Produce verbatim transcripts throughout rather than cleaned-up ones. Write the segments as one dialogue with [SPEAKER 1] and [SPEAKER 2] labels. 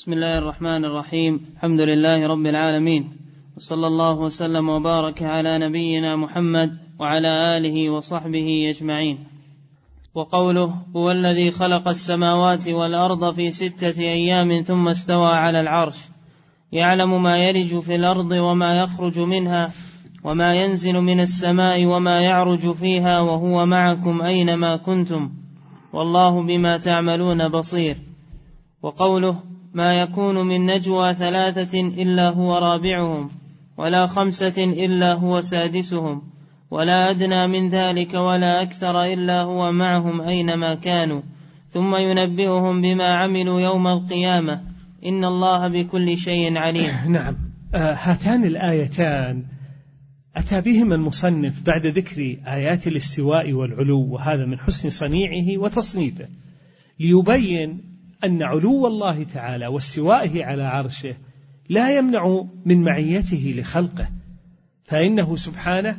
[SPEAKER 1] بسم الله الرحمن الرحيم. الحمد لله رب العالمين، وصلى الله وسلم وبارك على نبينا محمد وعلى آله وصحبه أجمعين. وقوله: هو الذي خلق السماوات والأرض في ستة أيام ثم استوى على العرش، يعلم ما يلج في الأرض وما يخرج منها وما ينزل من السماء وما يعرج فيها وهو معكم أينما كنتم والله بما تعملون بصير. وقوله: ما يكون من نجوى ثلاثة إلا هو رابعهم ولا خمسة إلا هو سادسهم ولا أدنى من ذلك ولا أكثر إلا هو معهم أينما كانوا ثم ينبئهم بما عملوا يوم القيامة إن الله بكل شيء عليم.
[SPEAKER 2] نعم، هاتان الآيتان أتى بهما المصنف بعد ذكر آيات الاستواء والعلو، وهذا من حسن صنيعه وتصنيفه، ليبين أن علو الله تعالى واستوائه على عرشه لا يمنع من معيته لخلقه، فإنه سبحانه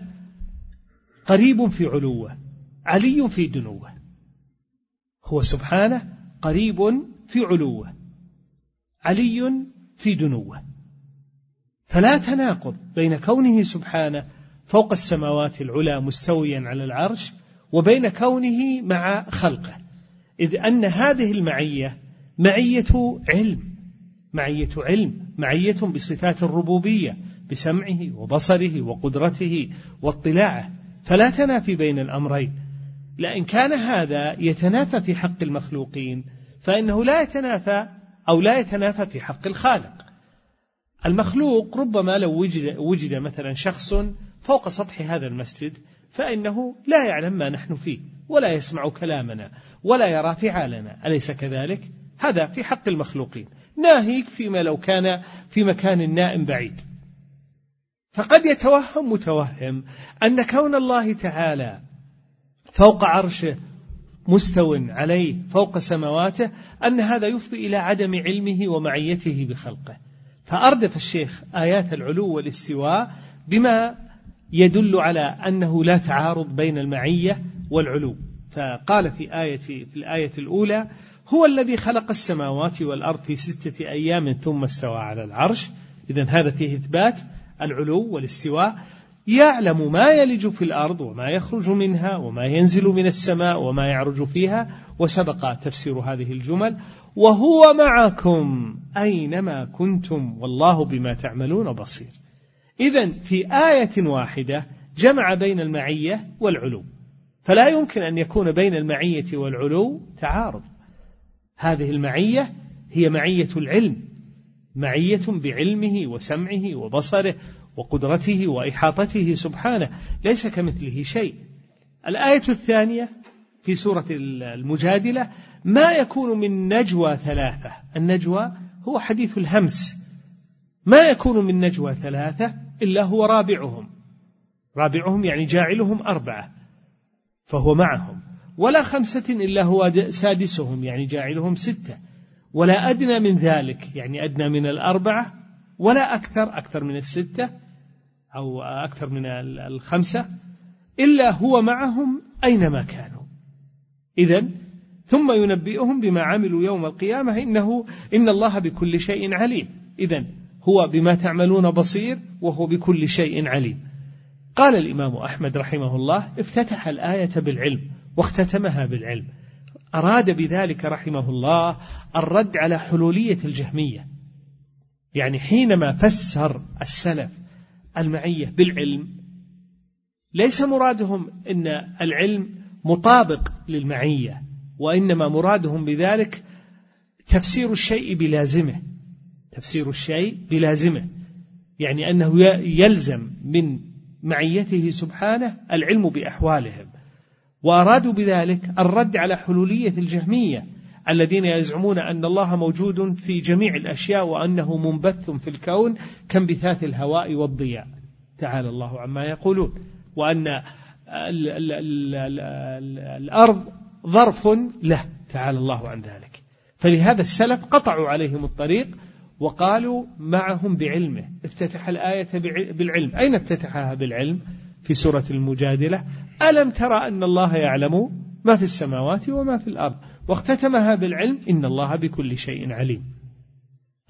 [SPEAKER 2] قريب في علوه علي في دنوه. هو سبحانه قريب في علوه علي في دنوه، فلا تناقض بين كونه سبحانه فوق السماوات العلى مستويا على العرش وبين كونه مع خلقه، إذ أن هذه المعية معية علم معية علم معية بصفات الربوبية بسمعه وبصره وقدرته واطلاعه، فلا تنافي بين الأمرين. لأن كان هذا يتنافى في حق المخلوقين فإنه لا يتنافى أو لا يتنافى في حق الخالق. المخلوق ربما لو وجد, وجد مثلا شخص فوق سطح هذا المسجد فإنه لا يعلم ما نحن فيه ولا يسمع كلامنا ولا يرى فعالنا، أليس كذلك؟ هذا في حق المخلوقين، ناهيك فيما لو كان في مكان نائم بعيد. فقد يتوهم متوهم أن كون الله تعالى فوق عرشه مستو عليه فوق سماواته أن هذا يفضي إلى عدم علمه ومعيته بخلقه، فأردف الشيخ آيات العلو والاستواء بما يدل على أنه لا تعارض بين المعية والعلو. فقال في آية في الآية الأولى: هو الذي خلق السماوات والأرض في ستة أيام ثم استوى على العرش. إذن هذا فيه إثبات العلو والاستواء. يعلم ما يلج في الأرض وما يخرج منها وما ينزل من السماء وما يعرج فيها، وسبق تفسير هذه الجمل. وهو معكم أينما كنتم والله بما تعملون بصير. إذن في آية واحدة جمع بين المعية والعلو، فلا يمكن أن يكون بين المعية والعلو تعارض. هذه المعية هي معية العلم، معية بعلمه وسمعه وبصره وقدرته وإحاطته سبحانه، ليس كمثله شيء. الآية الثانية في سورة المجادلة: ما يكون من نجوى ثلاثة. النجوى هو حديث الهمس، ما يكون من نجوى ثلاثة إلا هو رابعهم. رابعهم يعني جاعلهم أربعة فهو معهم، ولا خمسة إلا هو سادسهم يعني جاعلهم ستة، ولا أدنى من ذلك يعني أدنى من الأربعة، ولا أكثر أكثر من الستة أو أكثر من الخمسة إلا هو معهم أينما كانوا. إذن ثم ينبئهم بما عملوا يوم القيامة إنه إن الله بكل شيء عليم. إذن هو بما تعملون بصير وهو بكل شيء عليم. قال الإمام أحمد رحمه الله: افتتح الآية بالعلم واختتمها بالعلم. أراد بذلك رحمه الله الرد على حلولية الجهمية، يعني حينما فسر السلف المعية بالعلم ليس مرادهم إن العلم مطابق للمعية، وإنما مرادهم بذلك تفسير الشيء بلازمه تفسير الشيء بلازمه يعني أنه يلزم من معيته سبحانه العلم بأحوالهم. وأرادوا بذلك الرد على حلولية الجهمية الذين يزعمون أن الله موجود في جميع الأشياء وأنه منبث في الكون كانبثاث الهواء والضياء، تعالى الله عما يقولون، وأن ال ال ال ال ال الأرض ظرف له، تعالى الله عن ذلك. فلهذا السلف قطعوا عليهم الطريق وقالوا معهم بعلمه. افتتح الآية بالعلم. أين افتتحها بالعلم؟ في سورة المجادلة: ألم ترى أن الله يعلم ما في السماوات وما في الأرض، واختتمها بالعلم إن الله بكل شيء عليم.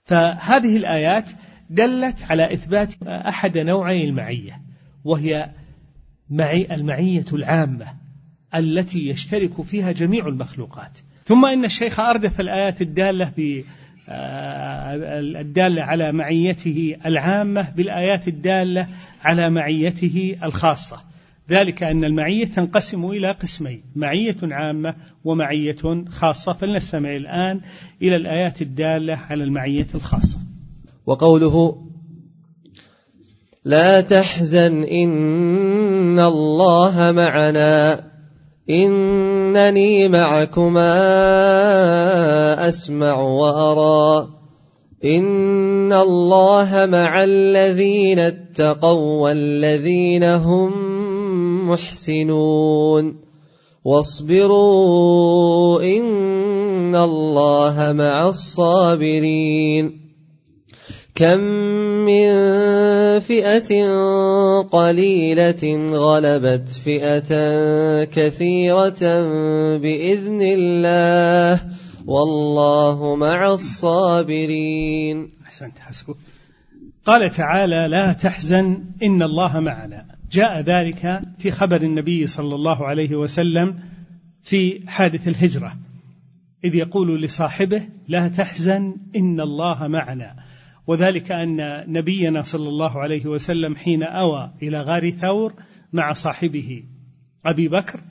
[SPEAKER 2] فهذه الآيات دلت على إثبات أحد نوعي المعية، وهي معي المعية العامة التي يشترك فيها جميع المخلوقات. ثم إن الشيخ أردف الآيات الدالة ب الدالة على معيته العامة بالآيات الدالة على معيته الخاصة، ذلك أن المعية تنقسم إلى قسمين: معية عامة ومعية خاصة. فلنستمع الآن إلى الآيات الدالة على المعية الخاصة.
[SPEAKER 3] وقوله: لا تحزن إن الله معنا إنني معكما أسمع وأرى إن الله مع الذين اتقوا والذين هم محسنون واصبروا إن الله مع الصابرين. كم من فئة قليلة غلبت فئة كثيرة بإذن الله والله مع الصابرين.
[SPEAKER 2] أحسنت حسبك. قال تعالى: لا تحزن إن الله معنا. جاء ذلك في خبر النبي صلى الله عليه وسلم في حادث الهجرة، إذ يقول لصاحبه: لا تحزن إن الله معنا. وذلك أن نبينا صلى الله عليه وسلم حين أوى إلى غار ثور مع صاحبه أبي بكر،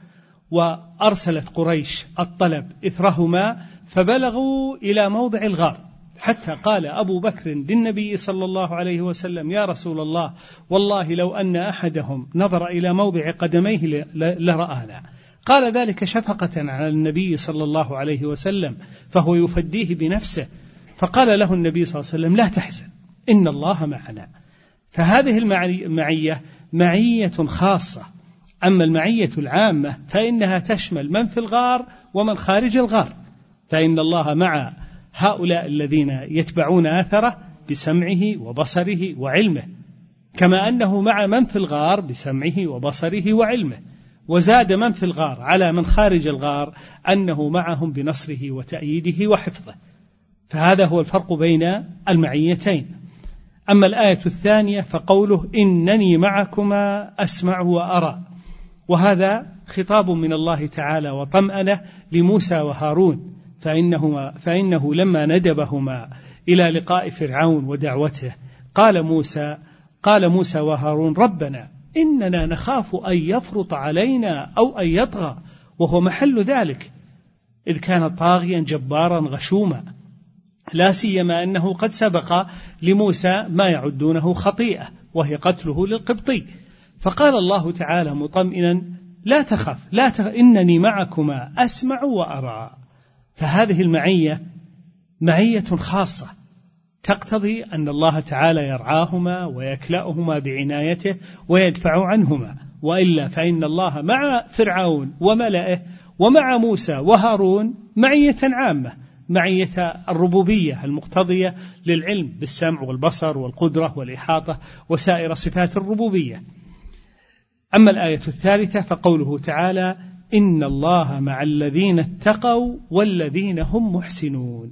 [SPEAKER 2] وأرسلت قريش الطلب إثرهما، فبلغوا إلى موضع الغار، حتى قال أبو بكر للنبي صلى الله عليه وسلم: يا رسول الله، والله لو أن أحدهم نظر إلى موضع قدميه لرآنا. قال ذلك شفقة على النبي صلى الله عليه وسلم، فهو يفديه بنفسه. فقال له النبي صلى الله عليه وسلم: لا تحزن إن الله معنا. فهذه المعية معية خاصة. أما المعية العامة فإنها تشمل من في الغار ومن خارج الغار، فإن الله مع هؤلاء الذين يتبعون آثره بسمعه وبصره وعلمه، كما أنه مع من في الغار بسمعه وبصره وعلمه. وزاد من في الغار على من خارج الغار أنه معهم بنصره وتأييده وحفظه. فهذا هو الفرق بين المعيتين. أما الآية الثانية فقوله: إنني معكما أسمع وأرى، وهذا خطاب من الله تعالى وطمأنه لموسى وهارون، فإنهما فإنه لما ندبهما إلى لقاء فرعون ودعوته قال موسى قال موسى وهارون: ربنا إننا نخاف أن يفرط علينا أو أن يطغى، وهو محل ذلك، إذ كان طاغيا جبارا غشوما، لا سيما أنه قد سبق لموسى ما يعدونه خطيئة وهي قتله للقبطي. فقال الله تعالى مطمئنا: لا تخف، لا تخف إنني معكما أسمع وأرى. فهذه المعية معية خاصة تقتضي أن الله تعالى يرعاهما ويكلأهما بعنايته ويدفع عنهما، وإلا فإن الله مع فرعون وملئه ومع موسى وهارون معية عامة، معية الربوبية المقتضية للعلم بالسمع والبصر والقدرة والإحاطة وسائر صفات الربوبية. أما الآية الثالثة فقوله تعالى: إن الله مع الذين اتقوا والذين هم محسنون.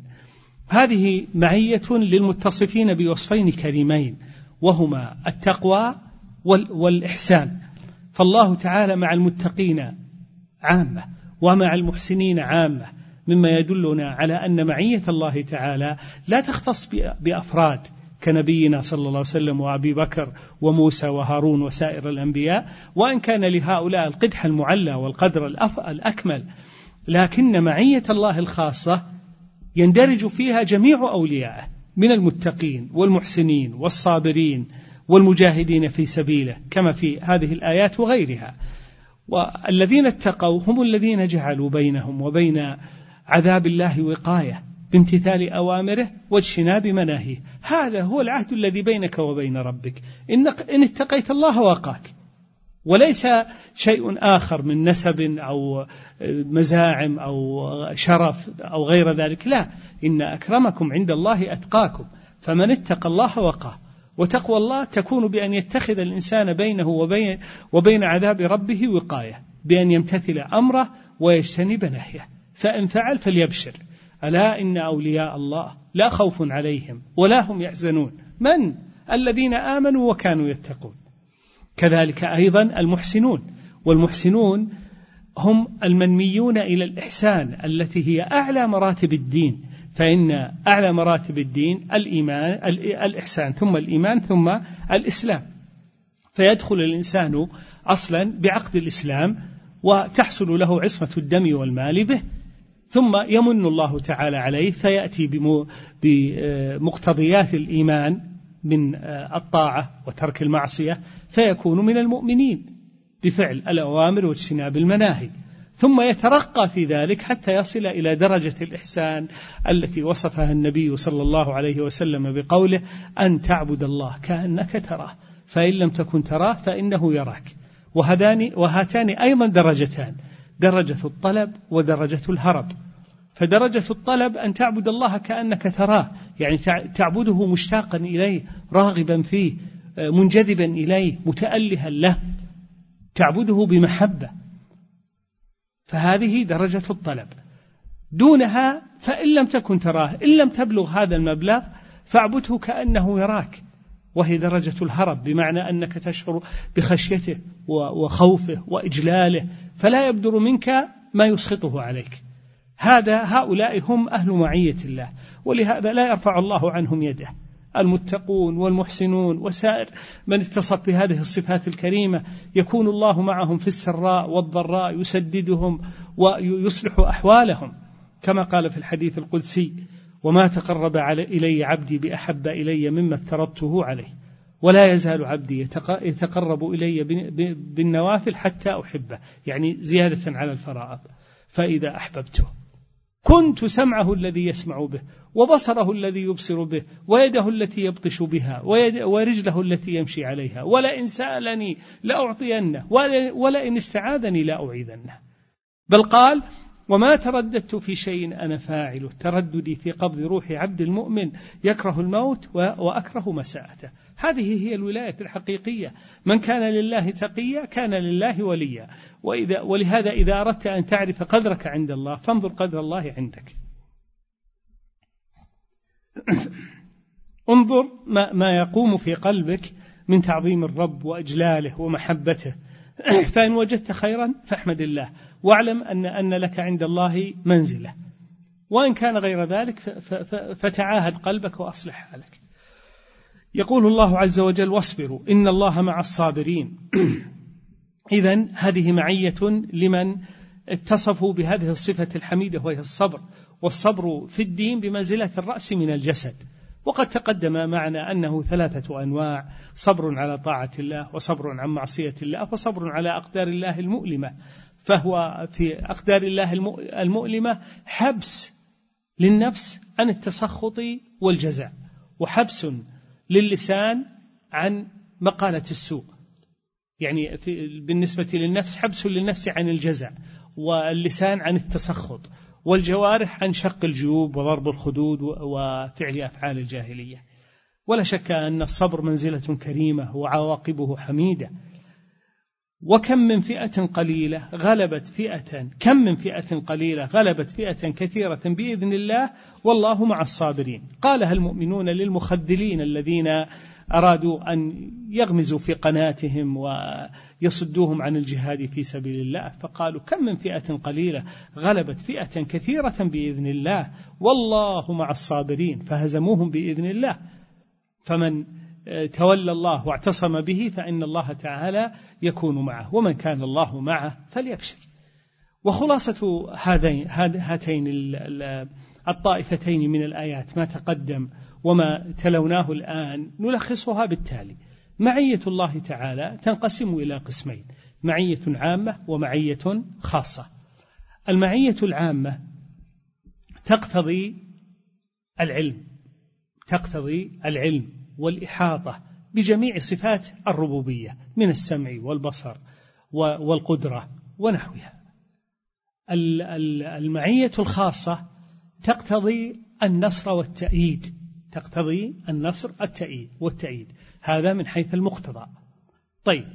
[SPEAKER 2] هذه معية للمتصفين بوصفين كريمين، وهما التقوى والإحسان. فالله تعالى مع المتقين عامة ومع المحسنين عامة، مما يدلنا على أن معية الله تعالى لا تختص بأفراد كنبينا صلى الله عليه وسلم وأبي بكر وموسى وهارون وسائر الأنبياء، وإن كان لهؤلاء القدح المعلى والقدر الأكمل، لكن معية الله الخاصة يندرج فيها جميع أوليائه من المتقين والمحسنين والصابرين والمجاهدين في سبيله، كما في هذه الآيات وغيرها. والذين اتقوا هم الذين جعلوا بينهم وبين عذاب الله وقاية بامتثال أوامره واجتناب مناهيه. هذا هو العهد الذي بينك وبين ربك، إن اتقيت الله وقاك، وليس شيء آخر من نسب أو مزاعم أو شرف أو غير ذلك. لا، إن أكرمكم عند الله أتقاكم، فمن اتقى الله وقاه. وتقوى الله تكون بأن يتخذ الإنسان بينه وبين, وبين عذاب ربه وقاية، بأن يمتثل أمره ويجتنب نهيه، فإن فعل فليبشر. ألا إن أولياء الله لا خوف عليهم ولا هم يحزنون. من؟ الذين آمنوا وكانوا يتقون. كذلك أيضا المحسنون، والمحسنون هم المنميون إلى الإحسان التي هي أعلى مراتب الدين، فإن أعلى مراتب الدين الإيمان الإحسان ثم الإيمان ثم الإسلام، فيدخل الإنسان أصلا بعقد الإسلام وتحصل له عصمة الدم والمال به، ثم يمن الله تعالى عليه فيأتي بمقتضيات الإيمان من الطاعة وترك المعصية، فيكون من المؤمنين بفعل الأوامر واجتناب المناهي، ثم يترقى في ذلك حتى يصل إلى درجة الإحسان التي وصفها النبي صلى الله عليه وسلم بقوله: أن تعبد الله كأنك تراه فإن لم تكن تراه فإنه يراك. وهذان وهاتان أيضا درجتان، درجة الطلب ودرجة الهرب. فدرجة الطلب أن تعبد الله كأنك تراه، يعني تعبده مشتاقا إليه، راغبا فيه، منجذبا إليه، متألها له، تعبده بمحبة، فهذه درجة الطلب. دونها فإن لم تكن تراه، إن لم تبلغ هذا المبلغ فاعبده كأنه يراك، وهي درجة الهرب، بمعنى أنك تشعر بخشيته وخوفه وإجلاله، فلا يبدر منك ما يسخطه عليك. هذا هؤلاء هم أهل معية الله، ولهذا لا يرفع الله عنهم يده. المتقون والمحسنون وسائر من اتصف بهذه الصفات الكريمة يكون الله معهم في السراء والضراء، يسددهم ويصلح أحوالهم، كما قال في الحديث القدسي: وما تقرب إلي عبدي بأحب إلي مما افترضته عليه، ولا يزال عبدي يتقرب إلي بالنوافل حتى أحبه، يعني زيادة على الفرائض، فإذا أحببته كنت سمعه الذي يسمع به، وبصره الذي يبصر به، ويده التي يبطش بها، ورجله التي يمشي عليها، ولئن سألني لأعطينه، ولئن استعاذني لأعيذنه. بل قال: وما ترددت في شيء أنا فاعله، ترددي في قبض روح عبد المؤمن يكره الموت وأكره مساءته. هذه هي الولاية الحقيقية. من كان لله تقيا كان لله وليا. وإذا ولهذا إذا أردت أن تعرف قدرك عند الله فانظر قدر الله عندك. انظر ما, ما يقوم في قلبك من تعظيم الرب وإجلاله ومحبته، فإن وجدت خيرا فاحمد الله، واعلم أن, أن لك عند الله منزلة، وإن كان غير ذلك فتعاهد قلبك وأصلح حالك. يقول الله عز وجل: واصبروا إن الله مع الصابرين. إذن هذه معية لمن اتصفوا بهذه الصفة الحميدة وهي الصبر، والصبر في الدين بمنزلة الرأس من الجسد. وقد تقدم معنا أنه ثلاثة أنواع: صبر على طاعة الله، وصبر عن معصية الله، وصبر على أقدار الله المؤلمة. فهو في أقدار الله المؤلمة حبس للنفس عن التسخط والجزع، وحبس للسان عن مقالة السوء، يعني بالنسبة للنفس حبس للنفس عن الجزع، واللسان عن التسخط، والجوارح عن شق الجيوب وضرب الخدود وفعل أفعال الجاهلية. ولا شك أن الصبر منزلة كريمة وعواقبه حميدة. وكم من فئة قليلة غلبت فئة كم من فئة قليلة غلبت فئة كثيرة بإذن الله والله مع الصابرين. قالها المؤمنون للمخذلين الذين أرادوا أن يغمزوا في قناتهم ويصدوهم عن الجهاد في سبيل الله، فقالوا: كم من فئة قليلة غلبت فئة كثيرة بإذن الله والله مع الصابرين، فهزموهم بإذن الله. فمن تولى الله واعتصم به فإن الله تعالى يكون معه، ومن كان الله معه فليبشر. وخلاصة هذين هاتين الطائفتين من الآيات ما تقدم وما تلوناه الآن نلخصها بالتالي: معية الله تعالى تنقسم إلى قسمين: معية عامة ومعية خاصة. المعية العامة تقتضي العلم تقتضي العلم والإحاطة بجميع صفات الربوبية من السمع والبصر والقدرة ونحوها. المعية الخاصة تقتضي النصر والتأييد تقتضي النصر التأييد والتأييد هذا من حيث المقتضى. طيب،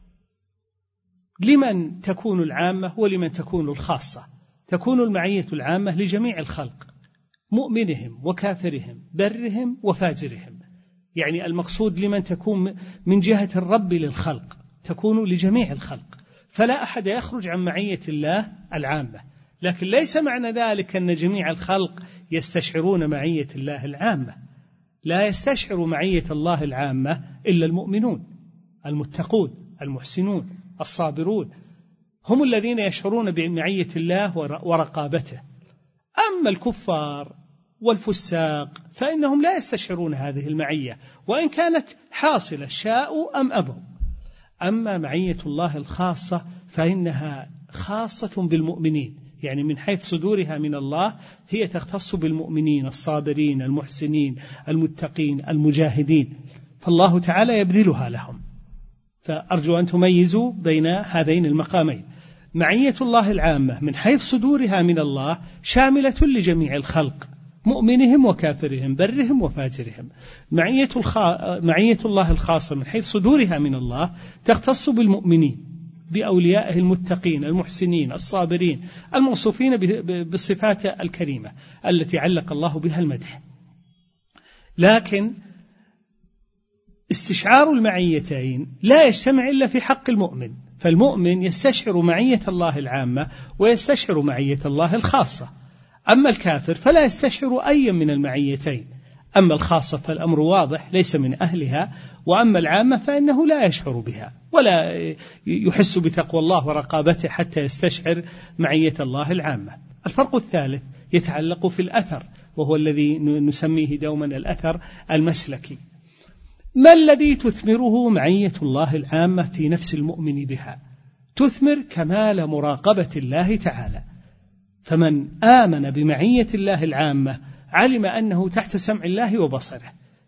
[SPEAKER 2] لمن تكون العامة ولمن تكون الخاصة؟ تكون المعية العامة لجميع الخلق مؤمنهم وكافرهم، برهم وفاجرهم. يعني المقصود لمن تكون من جهة الرب للخلق تكون لجميع الخلق، فلا أحد يخرج عن معية الله العامة. لكن ليس معنى ذلك أن جميع الخلق يستشعرون معية الله العامة، لا يستشعر معية الله العامة إلا المؤمنون المتقون المحسنون الصابرون، هم الذين يشعرون بمعية الله ورقابته. أما الكفار والفساق فإنهم لا يستشعرون هذه المعية وإن كانت حاصلة شاءوا أم أبوا. أما معية الله الخاصة فإنها خاصة بالمؤمنين، يعني من حيث صدورها من الله هي تختص بالمؤمنين الصابرين المحسنين المتقين المجاهدين، فالله تعالى يبذلها لهم. فأرجو أن تميزوا بين هذين المقامين. معية الله العامة من حيث صدورها من الله شاملة لجميع الخلق، مؤمنهم وكافرهم، برهم وفاجرهم. معية, الخا... معية الله الخاصة من حيث صدورها من الله تختص بالمؤمنين، بأوليائه المتقين المحسنين الصابرين الموصوفين بالصفات الكريمة التي علق الله بها المدح. لكن استشعار المعيتين لا يجتمع إلا في حق المؤمن، فالمؤمن يستشعر معية الله العامة ويستشعر معية الله الخاصة. أما الكافر فلا يستشعر أي من المعيتين. أما الخاصة فالأمر واضح ليس من أهلها، وأما العامة فإنه لا يشعر بها ولا يحس بتقوى الله ورقابته حتى يستشعر معية الله العامة. الفرق الثالث يتعلق في الأثر، وهو الذي نسميه دوما الأثر المسلكي. ما الذي تثمره معية الله العامة في نفس المؤمن بها؟ تثمر كمال مراقبة الله تعالى. فمن آمن بمعية الله العامة علم أنه تحت سمع الله وبصره،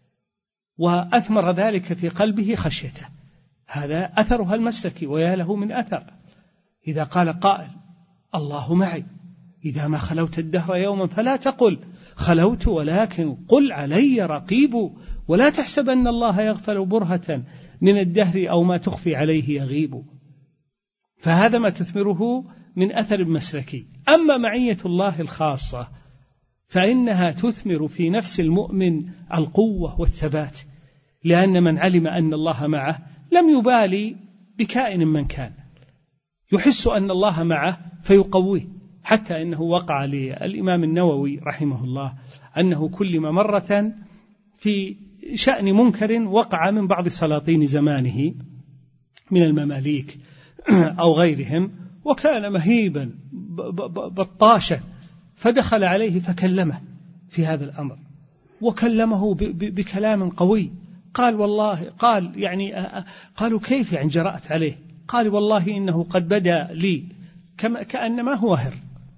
[SPEAKER 2] وأثمر ذلك في قلبه خشيته. هذا أثرها المسلكي، ويا له من أثر. إذا قال قائل الله معي، إذا ما خلوت الدهر يوما فلا تقل خلوت، ولكن قل علي رقيب، ولا تحسب أن الله يغفل برهة من الدهر أو ما تخفي عليه يغيب. فهذا ما تثمره من أثر مسلكي. أما معية الله الخاصة فإنها تثمر في نفس المؤمن القوة والثبات، لأن من علم أن الله معه لم يبالي بكائن من كان، يحس أن الله معه فيقويه. حتى إنه وقع للإمام النووي رحمه الله أنه كلم مرة في شأن منكر وقع من بعض سلاطين زمانه من المماليك أو غيرهم، وكان مهيبا بطاشا، فدخل عليه فكلمه في هذا الأمر، وكلمه بكلام قوي. قال والله قال يعني قالوا كيف يعني جرأت عليه؟ قال والله إنه قد بدا لي كأنما هو هر.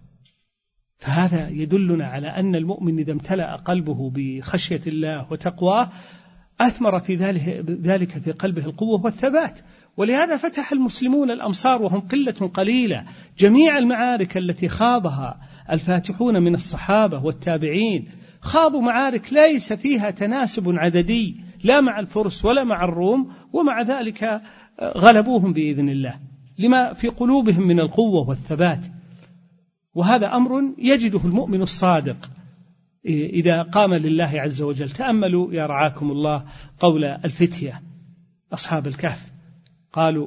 [SPEAKER 2] فهذا يدلنا على أن المؤمن إذا امتلأ قلبه بخشية الله وتقواه أثمر في ذلك في قلبه القوة والثبات. ولهذا فتح المسلمون الأمصار وهم قلة قليلة. جميع المعارك التي خاضها الفاتحون من الصحابة والتابعين خاضوا معارك ليس فيها تناسب عددي لا مع الفرس ولا مع الروم، ومع ذلك غلبوهم بإذن الله لما في قلوبهم من القوة والثبات. وهذا أمر يجده المؤمن الصادق إذا قام لله عز وجل. تأملوا يا رعاكم الله قول الفتية أصحاب الكهف، قالوا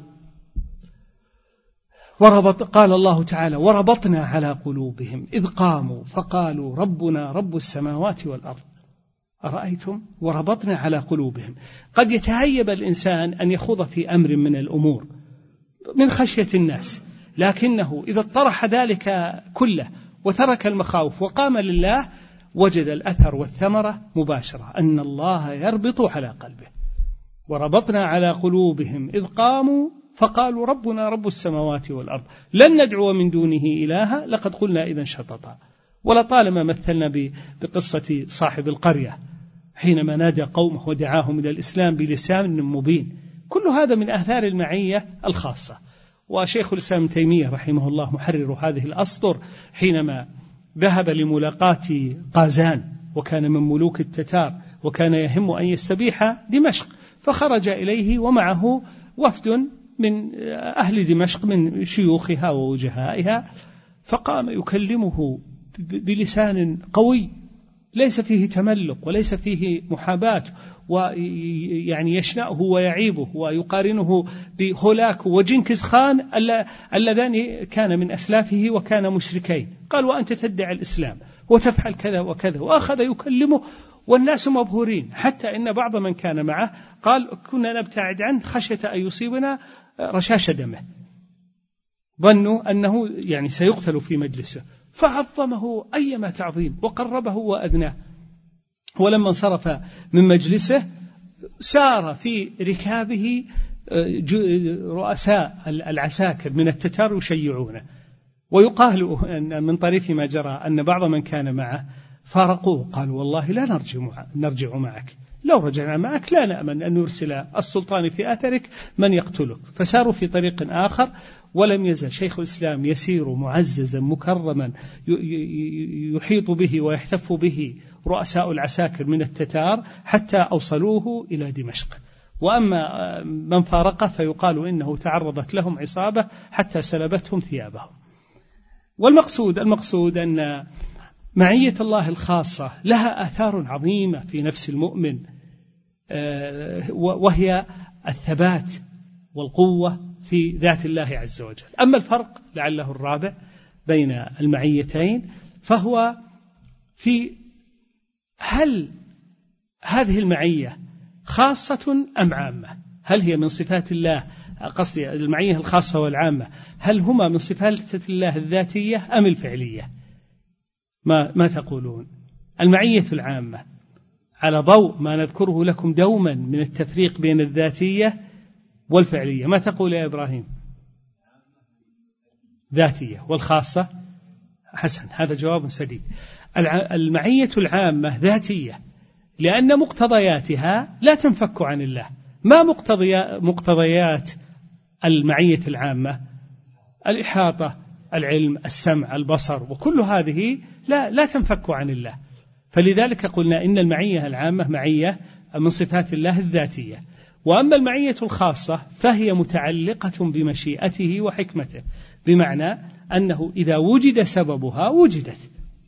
[SPEAKER 2] وربط قال الله تعالى وربطنا على قلوبهم إذ قاموا فقالوا ربنا رب السماوات والأرض. أرأيتم؟ وربطنا على قلوبهم. قد يتهيب الإنسان أن يخوض في أمر من الأمور من خشية الناس، لكنه إذا اطرح ذلك كله وترك المخاوف وقام لله وجد الأثر والثمرة مباشرة، أن الله يربط على قلبه. وربطنا على قلوبهم إذ قاموا فقالوا ربنا رب السماوات والأرض لن ندعو من دونه إلها لقد قلنا إذا شططا. ولطالما مثلنا بقصة صاحب القرية حينما نادى قومه ودعاهم إلى الإسلام بلسان مبين. كل هذا من آثار المعية الخاصة. وشيخ الإسلام تيمية رحمه الله محرر هذه الأسطر حينما ذهب لملاقاة قازان وكان من ملوك التتار وكان يهم أن يستبيح دمشق، فخرج إليه ومعه وفد من أهل دمشق من شيوخها ووجهائها، فقام يكلمه بلسان قوي ليس فيه تملق وليس فيه محاباة، ويعني يشنأه ويعيبه ويقارنه بهولاك وجنكز خان اللذان كان من أسلافه وكان مشركين. قال وأنت تدعي الإسلام وتفعل كذا وكذا، وأخذ يكلمه والناس مبهورين، حتى إن بعض من كان معه قال كنا نبتعد عنه خشية أن يصيبنا رشاش دمه، ظنوا أنه يعني سيقتل في مجلسه، فعظمه أيما تعظيم وقربه وأدناه. ولما انصرف من مجلسه سار في ركابه رؤساء العساكر من التتار يشيعونه، ويقال أن من طريف ما جرى أن بعض من كان معه فارقوه، قالوا والله لا نرجع نرجع معك، لو رجعنا معك لا نأمن أن يرسل السلطان في أثرك من يقتلك. فساروا في طريق آخر، ولم يزل شيخ الإسلام يسير معززا مكرما يحيط به ويحتف به رؤساء العساكر من التتار حتى أوصلوه إلى دمشق. وأما من فارقه فيقال إنه تعرضت لهم عصابة حتى سلبتهم ثيابهم. والمقصود المقصود أن معية الله الخاصة لها آثار عظيمة في نفس المؤمن، وهي الثبات والقوة في ذات الله عز وجل. أما الفرق لعله الرابع بين المعيتين فهو في هل هذه المعية خاصة أم عامة؟ هل هي من صفات الله، قصدي المعية الخاصة والعامة، هل هما من صفات الله الذاتية أم الفعلية؟ ما ما تقولون؟ المعية العامة على ضوء ما نذكره لكم دوما من التفريق بين الذاتية والفعلية، ما تقول يا إبراهيم؟ ذاتية. والخاصة؟ حسن، هذا جواب سديد. المعية العامة ذاتية لأن مقتضياتها لا تنفك عن الله. ما مقتضيات المعية العامة؟ الإحاطة، العلم، السمع، البصر، وكل هذه لا لا تنفك عن الله. فلذلك قلنا إن المعية العامة معية من صفات الله الذاتية. وأما المعية الخاصة فهي متعلقة بمشيئته وحكمته، بمعنى أنه إذا وجد سببها وجدت،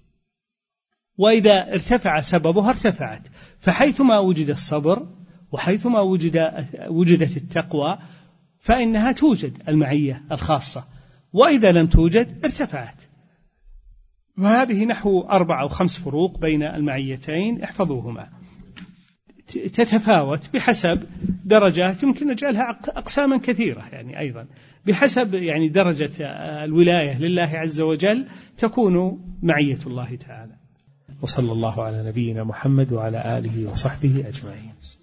[SPEAKER 2] وإذا ارتفع سببها ارتفعت. فحيثما وجد الصبر وحيثما وجد وجدت التقوى فإنها توجد المعية الخاصة، وإذا لم توجد ارتفعت. وهذه نحو أربع أو خمس فروق بين المعيتين، احفظوهما. تتفاوت بحسب درجات، يمكن نجعلها أقساما كثيرة يعني أيضا بحسب يعني درجة الولاية لله عز وجل تكون معية الله تعالى. وصلى الله على نبينا محمد وعلى آله وصحبه أجمعين.